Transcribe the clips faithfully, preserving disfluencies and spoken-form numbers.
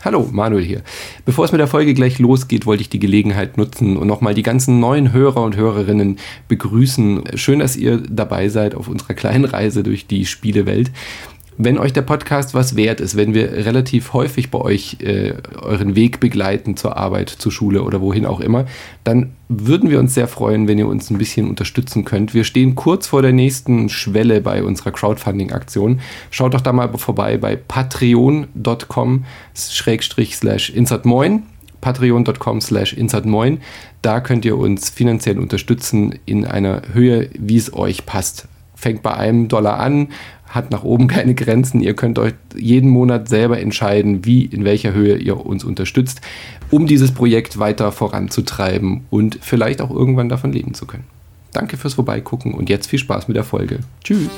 Hallo, Manuel hier. Bevor es mit der Folge gleich losgeht, wollte ich die Gelegenheit nutzen und nochmal die ganzen neuen Hörer und Hörerinnen begrüßen. Schön, dass ihr dabei seid auf unserer kleinen Reise durch die Spielewelt. Wenn euch der Podcast was wert ist, wenn wir relativ häufig bei euch äh, euren Weg begleiten zur Arbeit, zur Schule oder wohin auch immer, dann würden wir uns sehr freuen, wenn ihr uns ein bisschen unterstützen könnt. Wir stehen kurz vor der nächsten Schwelle bei unserer Crowdfunding-Aktion. Schaut doch da mal vorbei bei patreon.com schrägstrich slash insertmoin. patreon.com slash insertmoin. Da könnt ihr uns finanziell unterstützen in einer Höhe, wie es euch passt. Fängt bei einem Dollar an, hat nach oben keine Grenzen. Ihr könnt euch jeden Monat selber entscheiden, wie, in welcher Höhe ihr uns unterstützt, um dieses Projekt weiter voranzutreiben und vielleicht auch irgendwann davon leben zu können. Danke fürs Vorbeigucken und jetzt viel Spaß mit der Folge. Tschüss!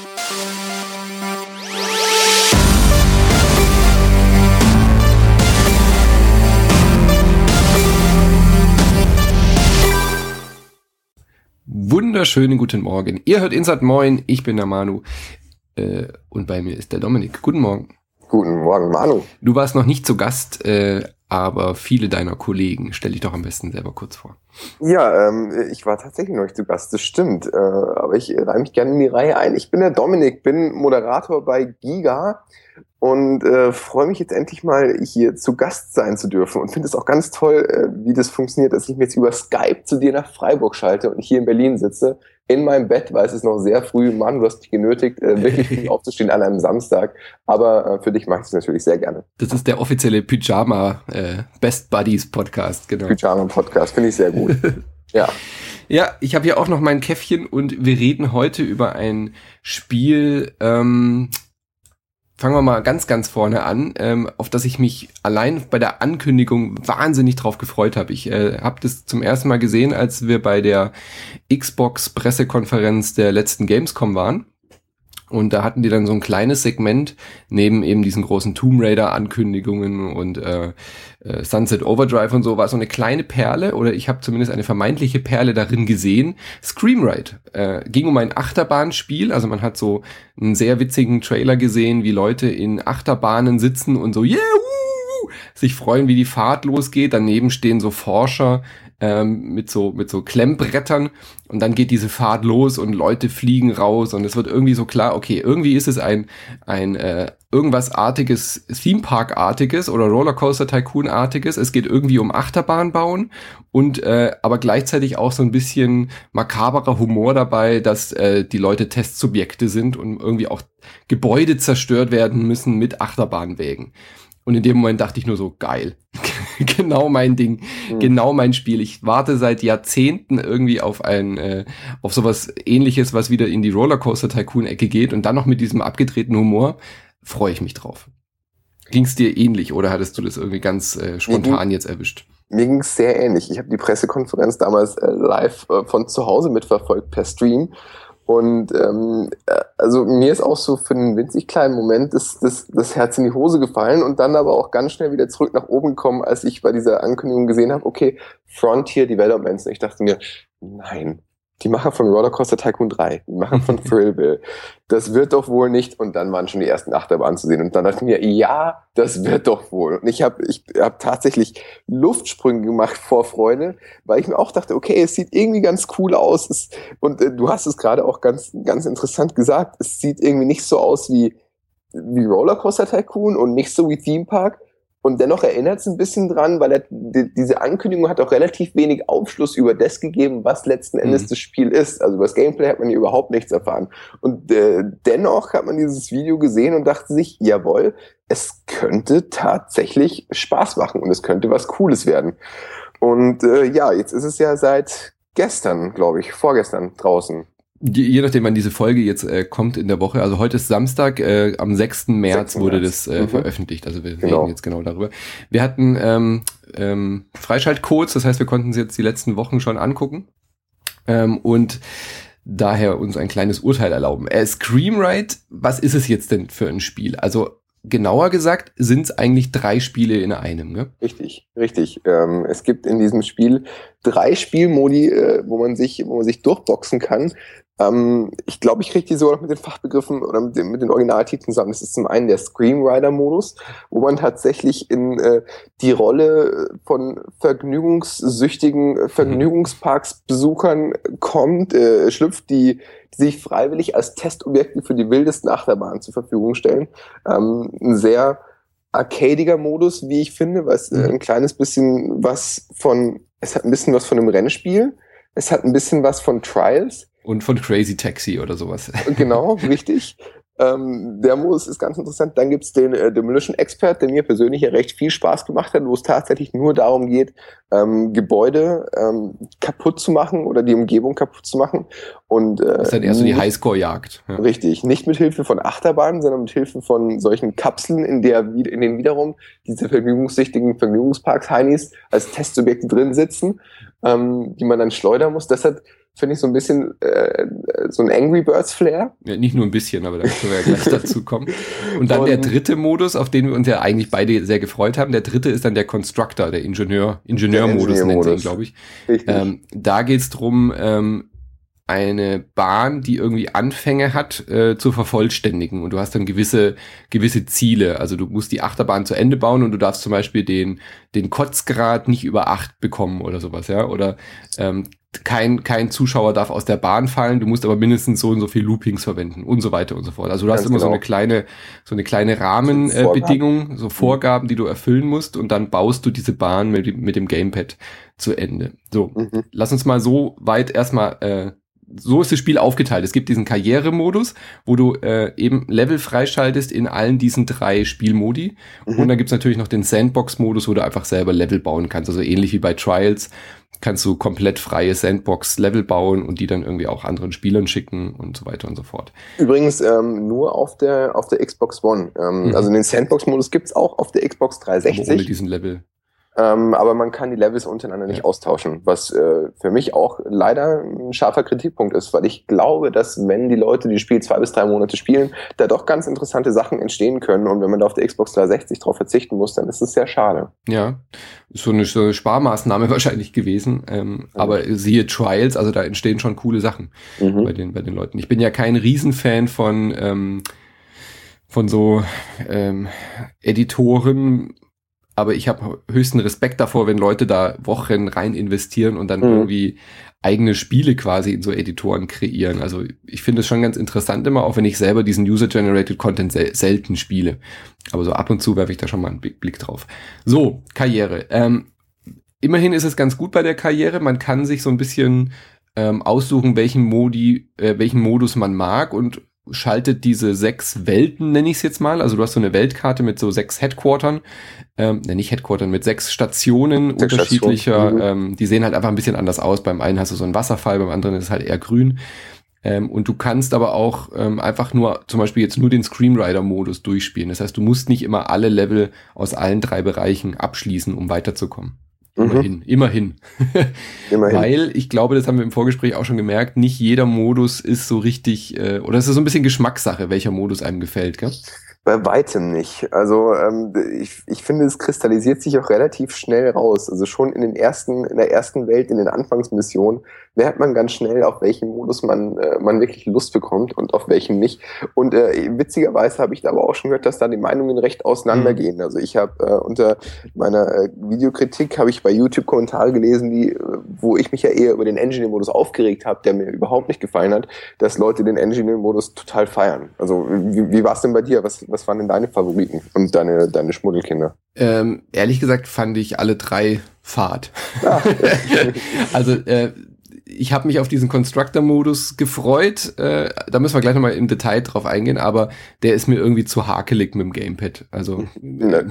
Wunderschönen guten Morgen. Ihr hört Insert Moin, ich bin der Manu. Äh, und bei mir ist der Dominik. Guten Morgen. Guten Morgen, Manu. Du warst noch nicht zu Gast, äh, aber viele deiner Kollegen. Stell dich doch am besten selber kurz vor. Ja, ähm, ich war tatsächlich noch nicht zu Gast, das stimmt. Äh, aber ich reihe mich gerne in die Reihe ein. Ich bin der Dominik, bin Moderator bei Giga und äh, freue mich jetzt endlich mal hier zu Gast sein zu dürfen und finde es auch ganz toll, äh, wie das funktioniert, dass ich mich jetzt über Skype zu dir nach Freiburg schalte und ich hier in Berlin sitze, in meinem Bett, weil es ist noch sehr früh. Mann, du hast mich genötigt, äh, wirklich früh aufzustehen an einem Samstag, aber äh, für dich mache ich es natürlich sehr gerne. Das ist der offizielle Pyjama äh, Best Buddies Podcast, genau. Pyjama Podcast, finde ich sehr gut. Ja. Ja, ich habe hier auch noch mein Käffchen und wir reden heute über ein Spiel, ähm, fangen wir mal ganz, ganz vorne an, ähm, auf das ich mich allein bei der Ankündigung wahnsinnig drauf gefreut habe. Ich äh, habe das zum ersten Mal gesehen, als wir bei der Xbox-Pressekonferenz der letzten Gamescom waren. Und da hatten die dann so ein kleines Segment neben eben diesen großen Tomb Raider-Ankündigungen und äh, äh, Sunset Overdrive und so, war so eine kleine Perle, oder ich habe zumindest eine vermeintliche Perle darin gesehen. Scream Ride. Äh, ging um ein Achterbahnspiel, also man hat so einen sehr witzigen Trailer gesehen, wie Leute in Achterbahnen sitzen und so, yeah, woo, sich freuen, wie die Fahrt losgeht. Daneben stehen so Forscher ähm, mit so mit so Klemmbrettern und dann geht diese Fahrt los und Leute fliegen raus und es wird irgendwie so klar, okay, irgendwie ist es ein ein äh, irgendwas artiges, Theme-Park-artiges oder Rollercoaster-Tycoon-artiges. Es geht irgendwie um Achterbahn bauen und äh, aber gleichzeitig auch so ein bisschen makaberer Humor dabei, dass äh, die Leute Testsubjekte sind und irgendwie auch Gebäude zerstört werden müssen mit Achterbahnwägen. Und in dem Moment dachte ich nur so, geil. Genau mein Ding. Mhm. Genau mein Spiel. Ich warte seit Jahrzehnten irgendwie auf ein, äh, auf sowas Ähnliches, was wieder in die Rollercoaster-Tycoon-Ecke geht und dann noch mit diesem abgedrehten Humor. Freue ich mich drauf. Ging's dir ähnlich oder hattest du das irgendwie ganz äh, spontan jetzt erwischt? Mir ging's sehr ähnlich. Ich habe die Pressekonferenz damals äh, live äh, von zu Hause mitverfolgt per Stream. Und ähm, also mir ist auch so für einen winzig kleinen Moment das, das, das Herz in die Hose gefallen und dann aber auch ganz schnell wieder zurück nach oben gekommen, als ich bei dieser Ankündigung gesehen habe, okay, Frontier Developments. Und ich dachte mir, nein, die Macher von Rollercoaster Tycoon drei, die Macher von Thrillville, das wird doch wohl nicht. Und dann waren schon die ersten Achterbahnen zu sehen. Und dann dachte ich mir, ja, das wird doch wohl. Und ich habe ich hab tatsächlich Luftsprünge gemacht vor Freude, weil ich mir auch dachte, okay, es sieht irgendwie ganz cool aus. Es, und äh, du hast es gerade auch ganz, ganz interessant gesagt, es sieht irgendwie nicht so aus wie, wie Rollercoaster Tycoon und nicht so wie Theme Park. Und dennoch erinnert es ein bisschen dran, weil er, die, diese Ankündigung hat auch relativ wenig Aufschluss über das gegeben, was letzten Endes mhm. das Spiel ist. Also über das Gameplay hat man hier überhaupt nichts erfahren. Und äh, dennoch hat man dieses Video gesehen und dachte sich, jawohl, es könnte tatsächlich Spaß machen und es könnte was Cooles werden. Und äh, ja, jetzt ist es ja seit gestern, glaube ich, vorgestern draußen. Je, je nachdem, wann diese Folge jetzt äh, kommt in der Woche, also heute ist Samstag, äh, am sechsten März wurde das äh, mhm. veröffentlicht, also wir genau. reden jetzt genau darüber. Wir hatten ähm, ähm, Freischaltcodes, das heißt, wir konnten sie jetzt die letzten Wochen schon angucken ähm, und daher uns ein kleines Urteil erlauben. Äh, Scream Ride, was ist es jetzt denn für ein Spiel? Also genauer gesagt sind es eigentlich drei Spiele in einem, ne? Richtig, richtig. Ähm, es gibt in diesem Spiel drei Spielmodi, äh, wo man sich, wo man sich durchboxen kann. Ähm, ich glaube, ich kriege die sogar noch mit den Fachbegriffen oder mit den, mit den Originaltiteln zusammen. Das ist zum einen der Screamrider-Modus, wo man tatsächlich in äh, die Rolle von vergnügungssüchtigen Vergnügungsparksbesuchern kommt, äh, schlüpft, die, die sich freiwillig als Testobjekte für die wildesten Achterbahnen zur Verfügung stellen. Ähm, ein sehr arcadiger Modus, wie ich finde, weil es äh, ein kleines bisschen was von, es hat ein bisschen was von einem Rennspiel, es hat ein bisschen was von Trials. Und von Crazy Taxi oder sowas. Genau, richtig. Ähm, der Modus ist ganz interessant. Dann gibt's den äh, Demolition Expert, der mir persönlich ja recht viel Spaß gemacht hat, wo es tatsächlich nur darum geht, ähm, Gebäude ähm, kaputt zu machen oder die Umgebung kaputt zu machen. Und, äh, das ist dann eher so die Highscore-Jagd. Ja. Richtig. Nicht mit Hilfe von Achterbahnen, sondern mit Hilfe von solchen Kapseln, in der in denen wiederum diese vergnügungssüchtigen Vergnügungsparks-Heinis als Testsubjekte drin sitzen, ähm, die man dann schleudern muss. Das hat, finde ich, so ein bisschen äh, so ein Angry Birds Flair. Ja, nicht nur ein bisschen, aber da können wir ja gleich dazu kommen. Und dann und der dritte Modus, auf den wir uns ja eigentlich beide sehr gefreut haben. Der dritte ist dann der Constructor, der Ingenieur, Ingenieurmodus Ingenieur nennt ihn, glaube ich. Ähm, da geht's drum, ähm, eine Bahn, die irgendwie Anfänge hat, äh, zu vervollständigen. Und du hast dann gewisse gewisse Ziele. Also du musst die Achterbahn zu Ende bauen und du darfst zum Beispiel den den Kotzgrad nicht über acht bekommen oder sowas, ja. Oder ähm, kein kein Zuschauer darf aus der Bahn fallen. Du musst aber mindestens so und so viel Loopings verwenden und so weiter und so fort. Also du hast Ganz immer genau. so eine kleine so eine kleine Rahmenbedingung, äh, so Vorgaben, die du erfüllen musst, und dann baust du diese Bahn mit mit dem Gamepad zu Ende. So, mhm. lass uns mal so weit erstmal äh, so ist das Spiel aufgeteilt. Es gibt diesen Karrieremodus, wo du äh, eben Level freischaltest in allen diesen drei Spielmodi. Mhm. Und dann gibt's natürlich noch den Sandbox-Modus, wo du einfach selber Level bauen kannst. Also ähnlich wie bei Trials kannst du komplett freie Sandbox-Level bauen und die dann irgendwie auch anderen Spielern schicken und so weiter und so fort. Übrigens ähm, nur auf der auf der Xbox One. Ähm, mhm. Also den Sandbox-Modus gibt's auch auf der Xbox dreihundertsechzig. Aber ohne diesen Level. Ähm, aber man kann die Levels untereinander nicht ja. austauschen, was äh, für mich auch leider ein scharfer Kritikpunkt ist, weil ich glaube, dass wenn die Leute die Spiel zwei bis drei Monate spielen, da doch ganz interessante Sachen entstehen können, und wenn man da auf der Xbox dreihundertsechzig drauf verzichten muss, dann ist es sehr schade. Ja, so eine, so eine Sparmaßnahme wahrscheinlich gewesen, ähm, mhm. aber siehe Trials, also da entstehen schon coole Sachen mhm. bei den bei den Leuten. Ich bin ja kein Riesenfan von ähm, von so ähm, Editoren, aber ich habe höchsten Respekt davor, wenn Leute da Wochen rein investieren und dann mhm. irgendwie eigene Spiele quasi in so Editoren kreieren. Also ich finde es schon ganz interessant immer, auch wenn ich selber diesen User-Generated Content sel- selten spiele. Aber so ab und zu werfe ich da schon mal einen Blick drauf. So, Karriere. Ähm, immerhin ist es ganz gut bei der Karriere. Man kann sich so ein bisschen ähm, aussuchen, welchen Modi, äh, welchen Modus man mag, und schaltet diese sechs Welten, nenne ich es jetzt mal. Also du hast so eine Weltkarte mit so sechs Headquartern, ähm, ne, nicht Headquartern, mit sechs Stationen sechs unterschiedlicher, Stationen. Ähm, die sehen halt einfach ein bisschen anders aus. Beim einen hast du so einen Wasserfall, beim anderen ist es halt eher grün. Ähm, und du kannst aber auch ähm, einfach nur, zum Beispiel jetzt nur den Screamrider-Modus durchspielen. Das heißt, du musst nicht immer alle Level aus allen drei Bereichen abschließen, um weiterzukommen. Immerhin, mhm. immerhin. immerhin. Weil ich glaube, das haben wir im Vorgespräch auch schon gemerkt, nicht jeder Modus ist so richtig, äh, oder es ist so ein bisschen Geschmackssache, welcher Modus einem gefällt, gell? Bei weitem nicht. Also ähm, ich, ich finde, es kristallisiert sich auch relativ schnell raus. Also schon in den ersten, in der ersten Welt, in den Anfangsmissionen, merkt man ganz schnell, auf welchen Modus man äh, man wirklich Lust bekommt und auf welchen nicht. Und äh, witzigerweise habe ich da aber auch schon gehört, dass da die Meinungen recht auseinandergehen. Also ich habe äh, unter meiner äh, Videokritik habe ich bei YouTube Kommentare gelesen, die, äh, wo ich mich ja eher über den Engineer-Modus aufgeregt habe, der mir überhaupt nicht gefallen hat, dass Leute den Engineer-Modus total feiern. Also wie, wie war es denn bei dir? Was, was waren denn deine Favoriten und deine, deine Schmuddelkinder? Ähm, ehrlich gesagt fand ich alle drei fad. Ah. Also äh, ich habe mich auf diesen Constructor-Modus gefreut. Äh, da müssen wir gleich nochmal im Detail drauf eingehen, aber der ist mir irgendwie zu hakelig mit dem Gamepad. Also Na,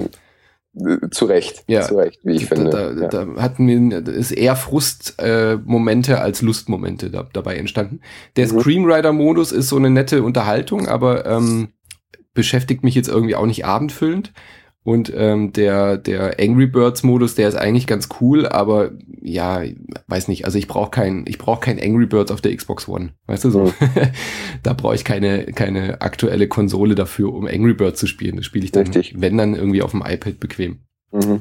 zu Recht, ja, zu Recht, wie ich da, finde. Da, ja. da hatten wir ist eher Frustmomente äh, als Lustmomente da, dabei entstanden. Der mhm. Screamrider-Modus ist so eine nette Unterhaltung, aber ähm, beschäftigt mich jetzt irgendwie auch nicht abendfüllend. Und ähm, der der Angry Birds Modus, der ist eigentlich ganz cool, aber ja, weiß nicht, also ich brauche kein ich brauche kein Angry Birds auf der Xbox One, weißt du so. Mhm. Da brauche ich keine keine aktuelle Konsole dafür, um Angry Birds zu spielen. Das spiele ich dann, Richtig. wenn dann irgendwie auf dem iPad bequem. Mhm.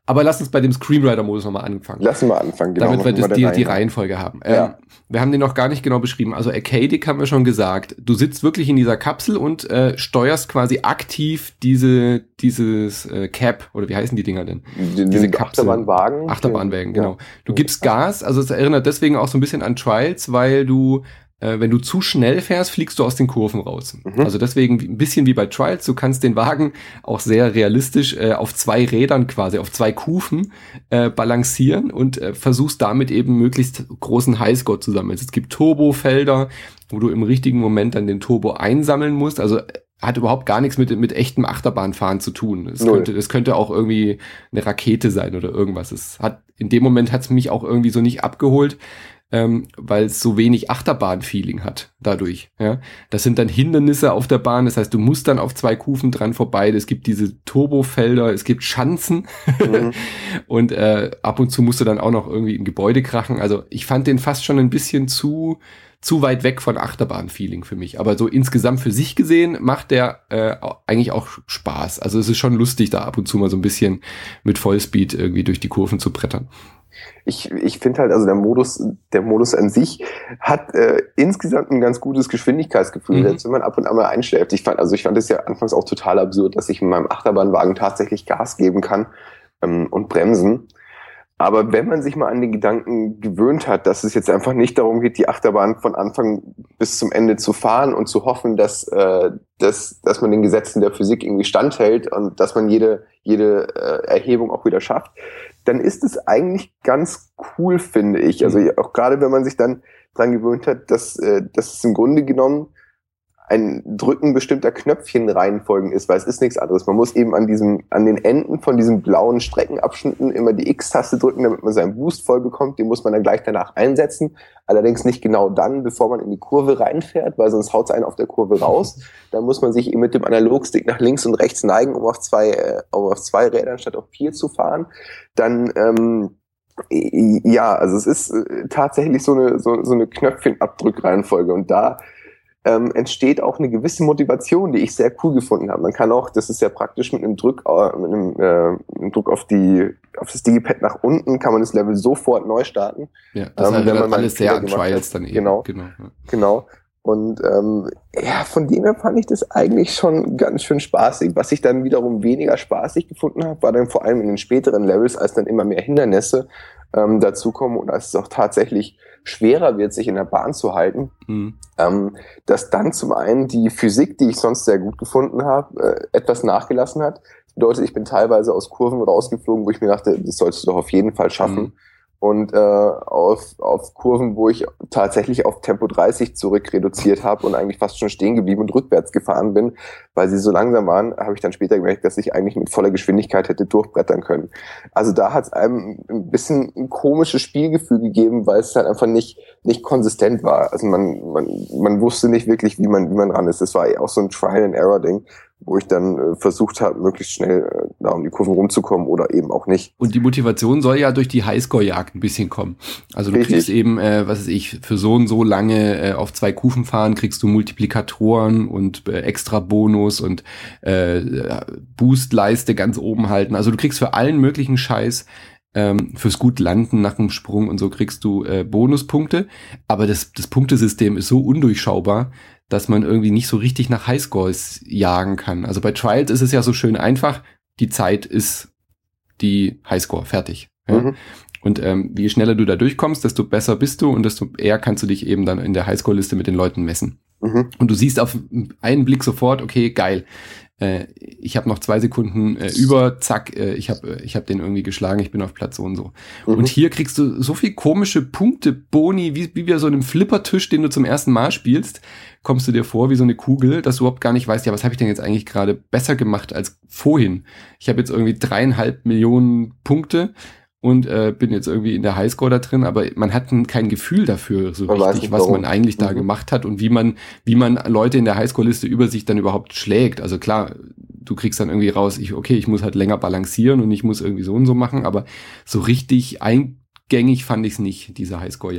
Aber lass uns bei dem Screenwriter-Modus nochmal anfangen. Lass uns mal anfangen, genau. Damit wir das, die, die Reihenfolge haben. Ja. Ähm, wir haben den noch gar nicht genau beschrieben. Also Arcadic haben wir schon gesagt. Du sitzt wirklich in dieser Kapsel und äh, steuerst quasi aktiv diese dieses äh, Cap, oder wie heißen die Dinger denn? Den, diese den Kapsel. Achterbahnwagen. Achterbahnwagen, genau. Ja. Du gibst Gas, also es erinnert deswegen auch so ein bisschen an Trials, weil du Äh, wenn du zu schnell fährst, fliegst du aus den Kurven raus. Mhm. Also deswegen ein bisschen wie bei Trials, du kannst den Wagen auch sehr realistisch äh, auf zwei Rädern quasi, auf zwei Kufen äh, balancieren und äh, versuchst damit eben möglichst großen Highscore zu sammeln. Es gibt Turbofelder, wo du im richtigen Moment dann den Turbo einsammeln musst. Also hat überhaupt gar nichts mit, mit echtem Achterbahnfahren zu tun. Es könnte, es könnte auch irgendwie eine Rakete sein oder irgendwas. Es hat, in dem Moment hat es mich auch irgendwie so nicht abgeholt. Ähm, weil es so wenig Achterbahn-Feeling hat dadurch. Ja, das sind dann Hindernisse auf der Bahn. Das heißt, du musst dann auf zwei Kufen dran vorbei. Es gibt diese Turbofelder, es gibt Schanzen mhm. und äh, ab und zu musst du dann auch noch irgendwie in Gebäude krachen. Also ich fand den fast schon ein bisschen zu zu weit weg von Achterbahn-Feeling für mich. Aber so insgesamt für sich gesehen macht der äh, eigentlich auch Spaß. Also es ist schon lustig, da ab und zu mal so ein bisschen mit Vollspeed irgendwie durch die Kurven zu brettern. Ich, ich finde halt, also der Modus, der Modus an sich hat äh, insgesamt ein ganz gutes Geschwindigkeitsgefühl, mhm. selbst wenn man ab und an mal einschläft. Ich fand, also ich fand es ja anfangs auch total absurd, dass ich in meinem Achterbahnwagen tatsächlich Gas geben kann ähm, und bremsen. Aber wenn man sich mal an den Gedanken gewöhnt hat, dass es jetzt einfach nicht darum geht, die Achterbahn von Anfang bis zum Ende zu fahren und zu hoffen, dass, äh, dass, dass man den Gesetzen der Physik irgendwie standhält und dass man jede, jede äh, Erhebung auch wieder schafft, dann ist es eigentlich ganz cool, finde ich. Also auch gerade wenn man sich dann dran gewöhnt hat, dass, äh, dass es im Grunde genommen ein Drücken bestimmter Knöpfchenreihenfolgen ist, weil es ist nichts anderes. Man muss eben an diesem, an den Enden von diesen blauen Streckenabschnitten immer die X-Taste drücken, damit man seinen Boost voll bekommt. Den muss man dann gleich danach einsetzen. Allerdings nicht genau dann, bevor man in die Kurve reinfährt, weil sonst haut es einen auf der Kurve raus. Dann muss man sich eben mit dem Analogstick nach links und rechts neigen, um auf zwei, äh, um auf zwei Rädern statt auf vier zu fahren. Dann, ähm, ja, also es ist äh, tatsächlich so eine, so, so eine Knöpfchenabdrückreihenfolge und da Ähm, entsteht auch eine gewisse Motivation, die ich sehr cool gefunden habe. Man kann auch, das ist ja praktisch mit einem Druck, äh, mit einem, äh, einem Druck auf die, auf das Digipad nach unten, kann man das Level sofort neu starten. Ja, das ähm, wenn man alles sehr an Trials dann eben. Genau, genau. Ja. genau. Und ähm, ja, von dem her fand ich das eigentlich schon ganz schön spaßig. Was ich dann wiederum weniger spaßig gefunden habe, war dann vor allem in den späteren Levels, als dann immer mehr Hindernisse ähm, dazukommen und als es auch tatsächlich schwerer wird, sich in der Bahn zu halten, mhm. ähm, dass dann zum einen die Physik, die ich sonst sehr gut gefunden habe, äh, etwas nachgelassen hat. Das bedeutet, ich bin teilweise aus Kurven rausgeflogen, wo ich mir dachte, das solltest du doch auf jeden Fall schaffen. Mhm. Und äh, auf, auf Kurven, wo ich tatsächlich auf Tempo dreißig zurück reduziert habe und eigentlich fast schon stehen geblieben und rückwärts gefahren bin, weil sie so langsam waren, habe ich dann später gemerkt, dass ich eigentlich mit voller Geschwindigkeit hätte durchbrettern können. Also da hat es einem ein bisschen ein komisches Spielgefühl gegeben, weil es halt einfach nicht nicht konsistent war. Also man man man wusste nicht wirklich, wie man wie man ran ist. Das war auch so ein Trial-and-Error-Ding, wo ich dann äh, versucht habe, möglichst schnell äh, da um die Kurven rumzukommen oder eben auch nicht. Und die Motivation soll ja durch die Highscore-Jagd ein bisschen kommen. Also du Richtig. kriegst eben, äh, was weiß ich, für so und so lange äh, auf zwei Kufen fahren, kriegst du Multiplikatoren und äh, extra Bonus und äh, Boostleiste ganz oben halten. Also du kriegst für allen möglichen Scheiß, ähm, fürs gut landen nach dem Sprung und so kriegst du äh, Bonuspunkte. Aber das, das Punktesystem ist so undurchschaubar, dass man irgendwie nicht so richtig nach Highscores jagen kann. Also bei Trials ist es ja so schön einfach, die Zeit ist die Highscore, fertig. Ja? Mhm. Und ähm, je schneller du da durchkommst, desto besser bist du und desto eher kannst du dich eben dann in der Highscore-Liste mit den Leuten messen. Mhm. Und du siehst auf einen Blick sofort, okay, geil, äh, ich habe noch zwei Sekunden äh, über, zack, äh, ich habe ich hab den irgendwie geschlagen, ich bin auf Platz so und so. Mhm. Und hier kriegst du so viel komische Punkte, Boni, wie, wie bei so einem Flippertisch, den du zum ersten Mal spielst, kommst du dir vor wie so eine Kugel, dass du überhaupt gar nicht weißt, ja, was habe ich denn jetzt eigentlich gerade besser gemacht als vorhin? Ich habe jetzt irgendwie dreieinhalb Millionen Punkte und äh, bin jetzt irgendwie in der Highscore da drin, aber man hat kein Gefühl dafür so man richtig, was man eigentlich da mhm. gemacht hat und wie man wie man Leute in der Highscore-Liste über sich dann überhaupt schlägt. Also klar, du kriegst dann irgendwie raus, ich okay, ich muss halt länger balancieren und ich muss irgendwie so und so machen, aber so richtig eingängig fand ich es nicht, diese Highscore-Jagd.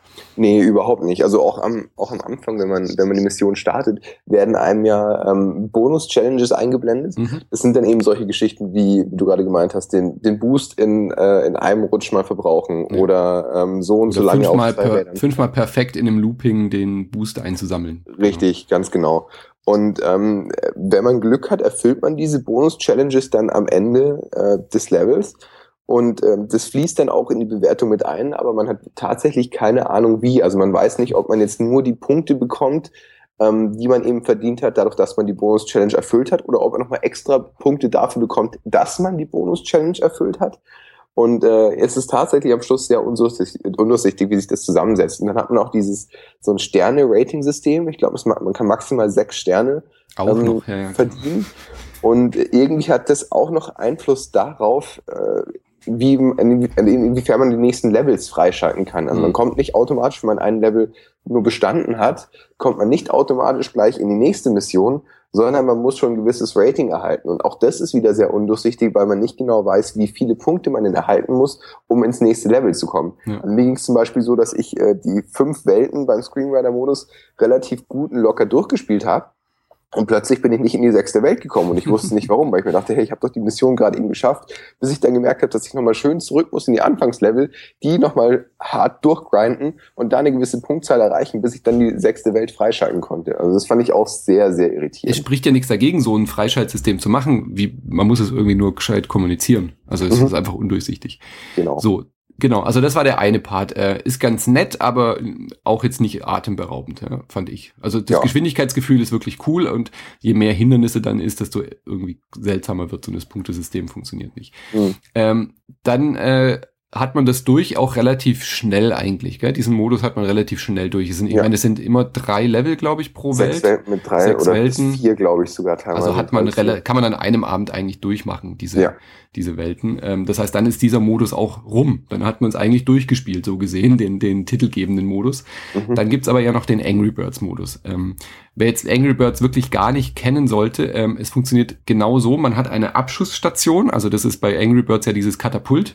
Nee, überhaupt nicht. Also auch am, auch am Anfang, wenn man, wenn man die Mission startet, werden einem ja ähm, Bonus-Challenges eingeblendet. Mhm. Das sind dann eben solche Geschichten, wie, wie du gerade gemeint hast, den, den Boost in, äh, in einem Rutsch mal verbrauchen ja. oder ähm, so und oder so lange fünfmal auf zwei per, Rädern. Fünfmal perfekt in einem Looping den Boost einzusammeln. Richtig, genau. Ganz genau. Und ähm, wenn man Glück hat, erfüllt man diese Bonus-Challenges dann am Ende äh, des Levels. Und ähm, das fließt dann auch in die Bewertung mit ein, aber man hat tatsächlich keine Ahnung wie. Also man weiß nicht, ob man jetzt nur die Punkte bekommt, ähm, die man eben verdient hat, dadurch, dass man die Bonus-Challenge erfüllt hat, oder ob man nochmal extra Punkte dafür bekommt, dass man die Bonus-Challenge erfüllt hat. Und äh, es ist tatsächlich am Schluss sehr undurchsichtig, undurchsichtig, wie sich das zusammensetzt. Und dann hat man auch dieses so ein Sterne-Rating-System. Ich glaube, man kann maximal sechs Sterne auch ähm, noch, ja, ja. verdienen. Und irgendwie hat das auch noch Einfluss darauf, äh, wie, inwiefern man die nächsten Levels freischalten kann. Also mhm. man kommt nicht automatisch, wenn man ein Level nur bestanden hat, kommt man nicht automatisch gleich in die nächste Mission, sondern man muss schon ein gewisses Rating erhalten. Und auch das ist wieder sehr undurchsichtig, weil man nicht genau weiß, wie viele Punkte man denn erhalten muss, um ins nächste Level zu kommen. Ja. Also mir ging es zum Beispiel so, dass ich äh, die fünf Welten beim Screenwriter-Modus relativ gut und locker durchgespielt habe. Und plötzlich bin ich nicht in die sechste Welt gekommen und ich wusste nicht warum, weil ich mir dachte, hey, ich habe doch die Mission gerade eben geschafft, bis ich dann gemerkt habe, dass ich nochmal schön zurück muss in die Anfangslevel, die nochmal hart durchgrinden und da eine gewisse Punktzahl erreichen, bis ich dann die sechste Welt freischalten konnte. Also das fand ich auch sehr, sehr irritierend. Es spricht ja nichts dagegen, so ein Freischaltsystem zu machen, wie man muss es irgendwie nur gescheit kommunizieren. Also es mhm. ist einfach undurchsichtig. Genau. So. Genau, also das war der eine Part. Äh, ist ganz nett, aber auch jetzt nicht atemberaubend, ja, fand ich. Also das ja. Geschwindigkeitsgefühl ist wirklich cool und je mehr Hindernisse dann ist, desto irgendwie seltsamer wird so das Punktesystem, funktioniert nicht. Mhm. Ähm, dann äh, hat man das durch auch relativ schnell eigentlich, gell? Diesen Modus hat man relativ schnell durch. Es sind, ja. Ich meine, es sind immer drei Level, glaube ich, pro Sechs Welt. Welten mit drei Sechs oder Welten. vier, glaube ich, sogar teilweise. Also hat man rela- kann man an einem Abend eigentlich durchmachen, diese, ja. diese Welten. Ähm, das heißt, dann ist dieser Modus auch rum. Dann hat man es eigentlich durchgespielt, so gesehen, den, den titelgebenden Modus. Mhm. Dann gibt's aber ja noch den Angry Birds Modus. Ähm, wer jetzt Angry Birds wirklich gar nicht kennen sollte, ähm, es funktioniert genau so. Man hat eine Abschussstation, also das ist bei Angry Birds ja dieses Katapult.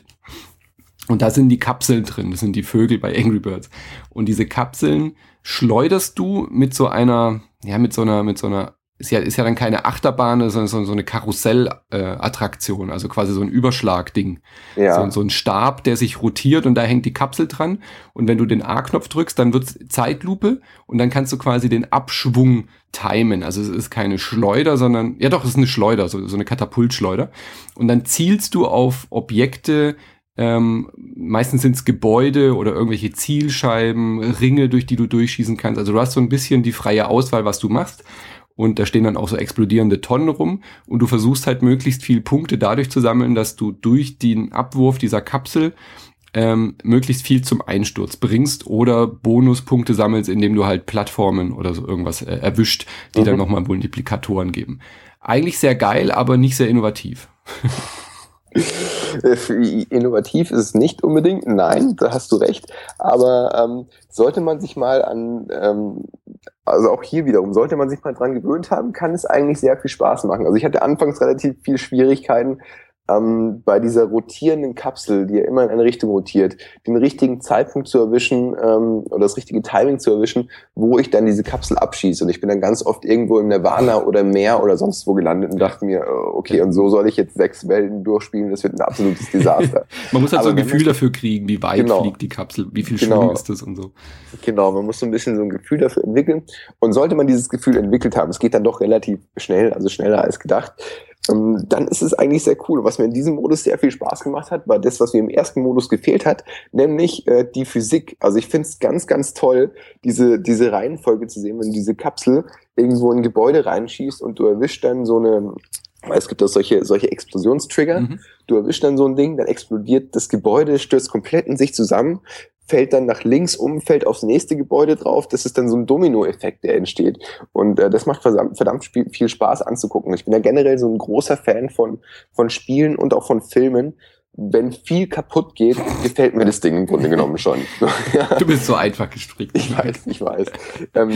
Und da sind die Kapseln drin, das sind die Vögel bei Angry Birds. Und diese Kapseln schleuderst du mit so einer, ja, mit so einer, mit so einer, ist ja, ist ja dann keine Achterbahn, sondern so, so eine Karussell-Attraktion, äh, also quasi so ein Überschlagding. Ja. So, so ein Stab, der sich rotiert und da hängt die Kapsel dran. Und wenn du den A-Knopf drückst, dann wird's Zeitlupe und dann kannst du quasi den Abschwung timen. Also es ist keine Schleuder, sondern, ja doch, es ist eine Schleuder, so, so eine Katapultschleuder. Und dann zielst du auf Objekte. Ähm, meistens sind es Gebäude oder irgendwelche Zielscheiben, Ringe, durch die du durchschießen kannst. Also du hast so ein bisschen die freie Auswahl, was du machst. Und da stehen dann auch so explodierende Tonnen rum. Und du versuchst halt möglichst viel Punkte dadurch zu sammeln, dass du durch den Abwurf dieser Kapsel ähm, möglichst viel zum Einsturz bringst oder Bonuspunkte sammelst, indem du halt Plattformen oder so irgendwas äh, erwischt, die mhm. dann nochmal Multiplikatoren geben. Eigentlich sehr geil, aber nicht sehr innovativ. Innovativ ist es nicht unbedingt, nein, da hast du recht, aber ähm, sollte man sich mal an, ähm, also auch hier wiederum, sollte man sich mal dran gewöhnt haben, kann es eigentlich sehr viel Spaß machen. Also ich hatte anfangs relativ viel Schwierigkeiten, ähm, bei dieser rotierenden Kapsel, die ja immer in eine Richtung rotiert, den richtigen Zeitpunkt zu erwischen ähm, oder das richtige Timing zu erwischen, wo ich dann diese Kapsel abschieße. Und ich bin dann ganz oft irgendwo im Nirvana oder im Meer oder sonst wo gelandet und dachte mir, okay, und so soll ich jetzt sechs Welten durchspielen, das wird ein absolutes Desaster. Man muss halt Aber so ein Gefühl man, dafür kriegen, wie weit genau, fliegt die Kapsel, wie viel genau, Schwung ist das und so. Genau, man muss so ein bisschen so ein Gefühl dafür entwickeln. Und sollte man dieses Gefühl entwickelt haben, es geht dann doch relativ schnell, also schneller als gedacht, dann ist es eigentlich sehr cool. Was mir in diesem Modus sehr viel Spaß gemacht hat, war das, was mir im ersten Modus gefehlt hat, nämlich äh, die Physik. Also ich finde es ganz, ganz toll, diese diese Reihenfolge zu sehen, wenn du diese Kapsel irgendwo in ein Gebäude reinschießt und du erwischst dann so eine, es gibt auch solche solche Explosionstrigger, mhm. du erwischst dann so ein Ding, dann explodiert das Gebäude, stürzt komplett in sich zusammen, fällt dann nach links um, fällt aufs nächste Gebäude drauf. Das ist dann so ein Domino-Effekt, der entsteht. Und äh, das macht verdammt, verdammt viel Spaß anzugucken. Ich bin ja generell so ein großer Fan von von Spielen und auch von Filmen. Wenn viel kaputt geht, gefällt mir das Ding im Grunde genommen schon. Du bist so einfach gestrickt. Ich weiß, ich weiß. Ähm,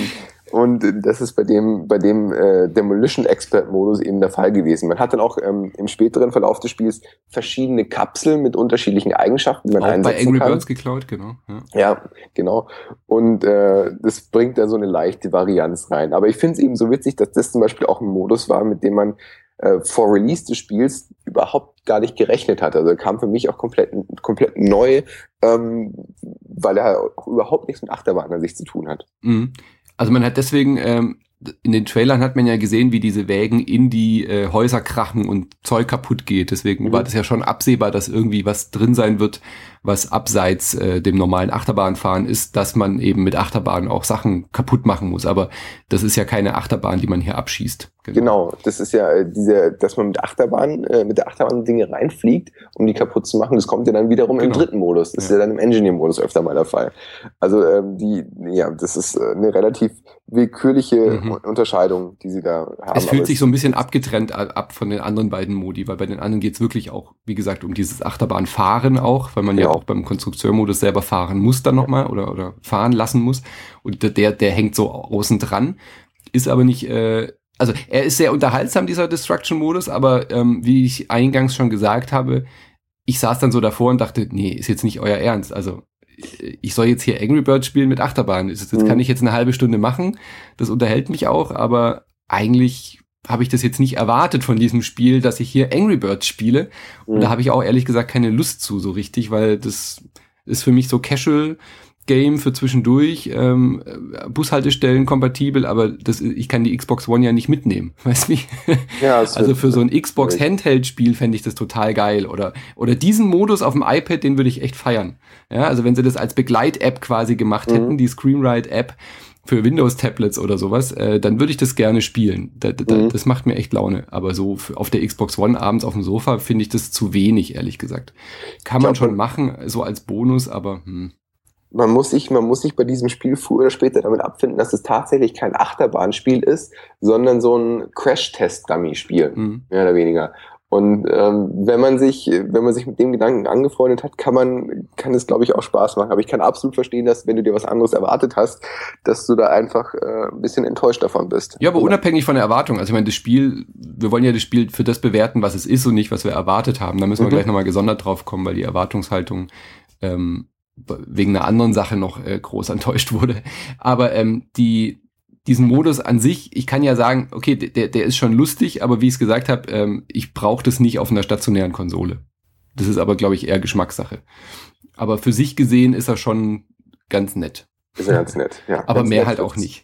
Und das ist bei dem, bei dem äh, Demolition Expert Modus eben der Fall gewesen. Man hat dann auch ähm, im späteren Verlauf des Spiels verschiedene Kapseln mit unterschiedlichen Eigenschaften, die man auch einsetzen bei Angry kann. Birds geklaut, genau. Ja, ja genau. Und äh, das bringt da so eine leichte Varianz rein. Aber ich finde es eben so witzig, dass das zum Beispiel auch ein Modus war, mit dem man äh, vor Release des Spiels überhaupt gar nicht gerechnet hat. Also er kam für mich auch komplett, komplett neu, ähm, weil er auch überhaupt nichts mit Achterbahn an sich zu tun hat. Mhm. Also man hat deswegen, ähm, in den Trailern hat man ja gesehen, wie diese Wägen in die äh, Häuser krachen und Zeug kaputt geht. Deswegen mhm. war das ja schon absehbar, dass irgendwie was drin sein wird, was abseits äh, dem normalen Achterbahnfahren ist, dass man eben mit Achterbahn auch Sachen kaputt machen muss. Aber das ist ja keine Achterbahn, die man hier abschießt. Genau, genau, das ist ja diese, dass man mit Achterbahn, äh, mit der Achterbahn Dinge reinfliegt, um die kaputt zu machen. Das kommt ja dann wiederum genau. im dritten Modus. Das ja. ist ja dann im Engineer-Modus öfter mal der Fall. Also ähm, die, ja, das ist äh, eine relativ willkürliche mhm. Unterscheidung, die sie da haben. Es fühlt sich so ein bisschen abgetrennt ab von den anderen beiden Modi, weil bei den anderen geht's wirklich auch, wie gesagt, um dieses Achterbahnfahren auch, weil man genau. ja auch beim Konstrukteurmodus selber fahren muss dann nochmal oder, oder fahren lassen muss. Und der, der hängt so außen dran, ist aber nicht, äh, also er ist sehr unterhaltsam, dieser Destruction-Modus, aber ähm, wie ich eingangs schon gesagt habe, ich saß dann so davor und dachte, nee, ist jetzt nicht euer Ernst. Also ich soll jetzt hier Angry Birds spielen mit Achterbahn. Das mhm. kann ich jetzt eine halbe Stunde machen. Das unterhält mich auch, aber eigentlich habe ich das jetzt nicht erwartet von diesem Spiel, dass ich hier Angry Birds spiele. Mhm. Und da habe ich auch ehrlich gesagt keine Lust zu so richtig, weil das ist für mich so Casual Game für zwischendurch, ähm, Bushaltestellen kompatibel, aber das, ich kann die Xbox One ja nicht mitnehmen, weißt du? Ja, also für so ein Xbox Handheld Spiel fände ich das total geil, oder oder diesen Modus auf dem iPad, den würde ich echt feiern. Ja, also wenn sie das als Begleit-App quasi gemacht hätten, mhm. die Screenwrite-App für Windows-Tablets oder sowas, äh, dann würde ich das gerne spielen. Da, da, mhm. Das macht mir echt Laune. Aber so für, auf der Xbox One abends auf dem Sofa finde ich das zu wenig, ehrlich gesagt. Kann man schon machen, so als Bonus, aber hm. Man muss sich, man muss sich bei diesem Spiel früher oder später damit abfinden, dass es tatsächlich kein Achterbahnspiel ist, sondern so ein Crash-Test-Dummy-Spiel, mhm. mehr oder weniger. Und ähm, wenn man sich, wenn man sich mit dem Gedanken angefreundet hat, kann man, kann es, glaube ich, auch Spaß machen. Aber ich kann absolut verstehen, dass, wenn du dir was anderes erwartet hast, dass du da einfach äh, ein bisschen enttäuscht davon bist. Ja, aber unabhängig von der Erwartung. Also ich meine, das Spiel, wir wollen ja das Spiel für das bewerten, was es ist und nicht, was wir erwartet haben. Da müssen wir mhm. gleich nochmal gesondert drauf kommen, weil die Erwartungshaltung ähm, wegen einer anderen Sache noch äh, groß enttäuscht wurde. Aber ähm, die diesen Modus an sich, ich kann ja sagen, okay, der der ist schon lustig, aber wie ich es gesagt habe, ähm, ich brauche das nicht auf einer stationären Konsole. Das ist aber, glaube ich, eher Geschmackssache. Aber für sich gesehen ist er schon ganz nett. Ist ja ganz nett, ja. Aber mehr halt auch nicht.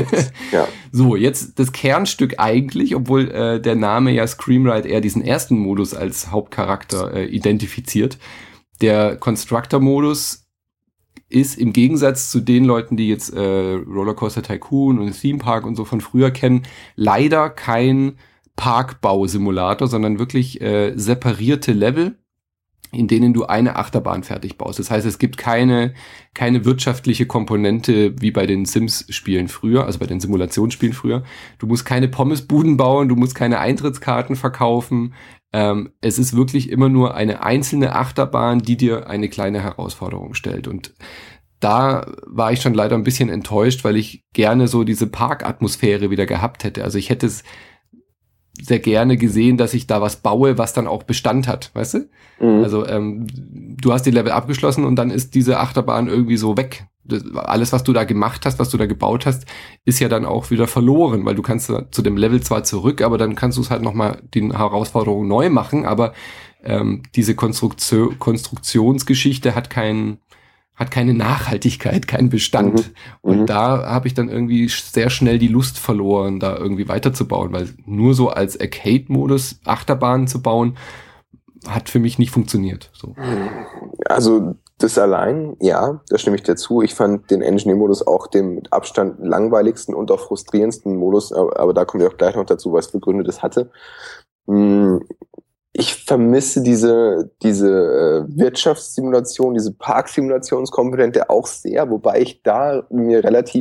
Ja. So, jetzt das Kernstück eigentlich, obwohl äh, der Name ja Screamride eher diesen ersten Modus als Hauptcharakter äh, identifiziert. Der Constructor-Modus ist im Gegensatz zu den Leuten, die jetzt äh, Rollercoaster Tycoon und Theme Park und so von früher kennen, leider kein Parkbausimulator, sondern wirklich äh, separierte Level, in denen du eine Achterbahn fertig baust. Das heißt, es gibt keine keine wirtschaftliche Komponente wie bei den Sims-Spielen früher, also bei den Simulationsspielen früher. Du musst keine Pommesbuden bauen, du musst keine Eintrittskarten verkaufen. Ähm, es ist wirklich immer nur eine einzelne Achterbahn, die dir eine kleine Herausforderung stellt. Und da war ich schon leider ein bisschen enttäuscht, weil ich gerne so diese Parkatmosphäre wieder gehabt hätte. Also ich hätte es sehr gerne gesehen, dass ich da was baue, was dann auch Bestand hat, weißt du? Mhm. Also ähm, du hast den Level abgeschlossen und dann ist diese Achterbahn irgendwie so weg. Das, alles, was du da gemacht hast, was du da gebaut hast, ist ja dann auch wieder verloren, weil du kannst zu dem Level zwar zurück, aber dann kannst du es halt nochmal die Herausforderung neu machen, aber ähm, diese Konstruktion, Konstruktionsgeschichte hat keinen hat keine Nachhaltigkeit, keinen Bestand. Mhm. Und mhm. da habe ich dann irgendwie sehr schnell die Lust verloren, da irgendwie weiterzubauen, weil nur so als Arcade-Modus Achterbahnen zu bauen, hat für mich nicht funktioniert. So. Also das allein, ja, da stimme ich dir zu. Ich fand den Engineer-Modus auch den mit Abstand langweiligsten und auch frustrierendsten Modus, aber, aber da kommen wir auch gleich noch dazu, was für Gründe das hatte. Ich vermisse diese, diese äh, Wirtschaftssimulation, diese Parksimulationskomponente auch sehr, wobei ich da mir relativ